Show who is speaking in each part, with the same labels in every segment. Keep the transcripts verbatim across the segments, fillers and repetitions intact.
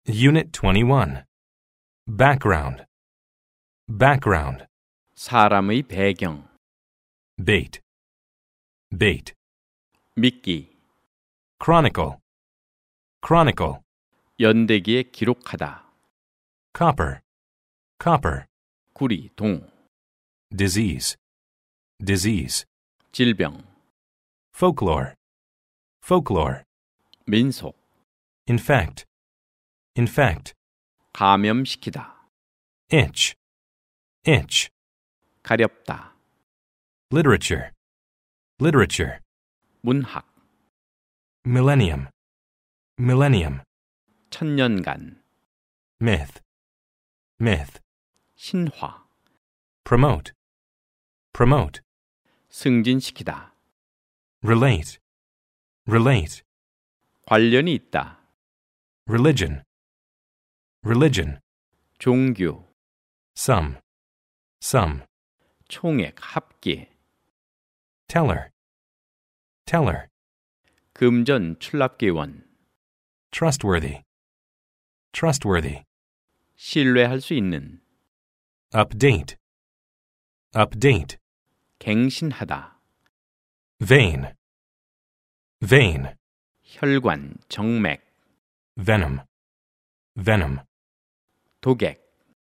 Speaker 1: Unit twenty-one. Background. Background.
Speaker 2: 사람의 배경,
Speaker 1: Bait. Bait.
Speaker 2: 미끼,
Speaker 1: Chronicle. Chronicle.
Speaker 2: 연대기에 기록하다,
Speaker 1: Copper. Copper.
Speaker 2: 구리, 동,
Speaker 1: Disease. Disease.
Speaker 2: 질병,
Speaker 1: Folklore. Folklore.
Speaker 2: 민속,
Speaker 1: Infect. Infect.
Speaker 2: 감염시키다,
Speaker 1: Itch. Itch.
Speaker 2: 가렵다,
Speaker 1: Literature. Literature.
Speaker 2: 문학,
Speaker 1: Millennium. Millennium.
Speaker 2: 천년간,
Speaker 1: Myth. Myth.
Speaker 2: 신화,
Speaker 1: Promote. Promote.
Speaker 2: 승진시키다,
Speaker 1: Relate. Relate.
Speaker 2: 관련이 있다,
Speaker 1: Religion. Religion.
Speaker 2: 종교,
Speaker 1: Some. Some.
Speaker 2: 총액, 합계,
Speaker 1: Teller. Teller.
Speaker 2: 금전, 출납기원,
Speaker 1: Trustworthy. Trustworthy.
Speaker 2: 신뢰할 수 있는,
Speaker 1: Update. Update.
Speaker 2: 갱신하다,
Speaker 1: Vein. Vein.
Speaker 2: 혈관, 정맥,
Speaker 1: Venom. Venom.
Speaker 2: 독액.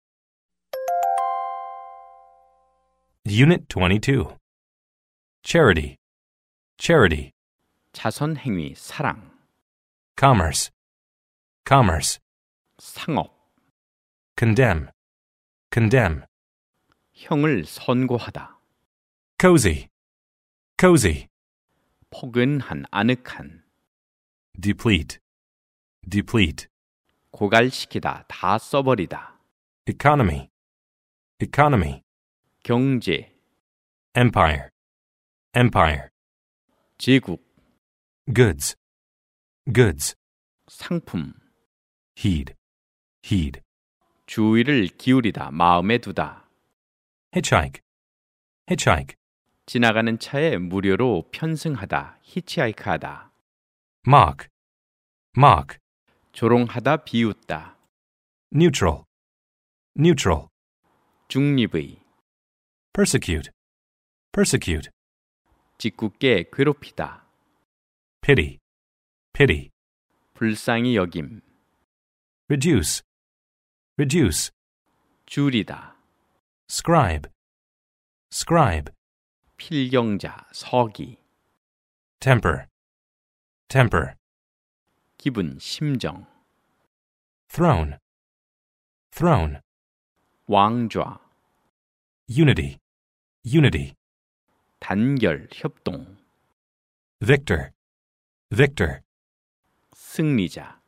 Speaker 1: Unit twenty-two. Charity. Charity.
Speaker 2: 자선행위, 사랑,
Speaker 1: Commerce. Commerce.
Speaker 2: 상업,
Speaker 1: Condemn. Condemn.
Speaker 2: 형을 선고하다,
Speaker 1: Cozy. Cozy.
Speaker 2: 포근한, 아늑한,
Speaker 1: Deplete. Deplete.
Speaker 2: 고갈시키다, 다 써버리다,
Speaker 1: Economy. Economy.
Speaker 2: 경제,
Speaker 1: Empire. Empire.
Speaker 2: 제국,
Speaker 1: Goods. Goods.
Speaker 2: 상품,
Speaker 1: Heed. Heed.
Speaker 2: 주의를 기울이다, 마음에 두다,
Speaker 1: Hitchhike. Hitchhike.
Speaker 2: 지나가는 차에 무료로 편승하다, 히치하이크하다,
Speaker 1: Mock. Mock.
Speaker 2: 조롱하다, 비웃다,
Speaker 1: Neutral. Neutral.
Speaker 2: 중립의,
Speaker 1: Persecute. Persecute.
Speaker 2: 짓궂게 괴롭히다,
Speaker 1: Pity. Pity.
Speaker 2: 불쌍히 여김,
Speaker 1: Reduce. Reduce.
Speaker 2: 줄이다,
Speaker 1: Scribe. Scribe.
Speaker 2: 필경자, 서기,
Speaker 1: Temper. Temper.
Speaker 2: 기분, 심정,
Speaker 1: Throne. Throne.
Speaker 2: 왕좌,
Speaker 1: Unity. Unity.
Speaker 2: 단결, 협동,
Speaker 1: Victor. Victor.
Speaker 2: 승리자.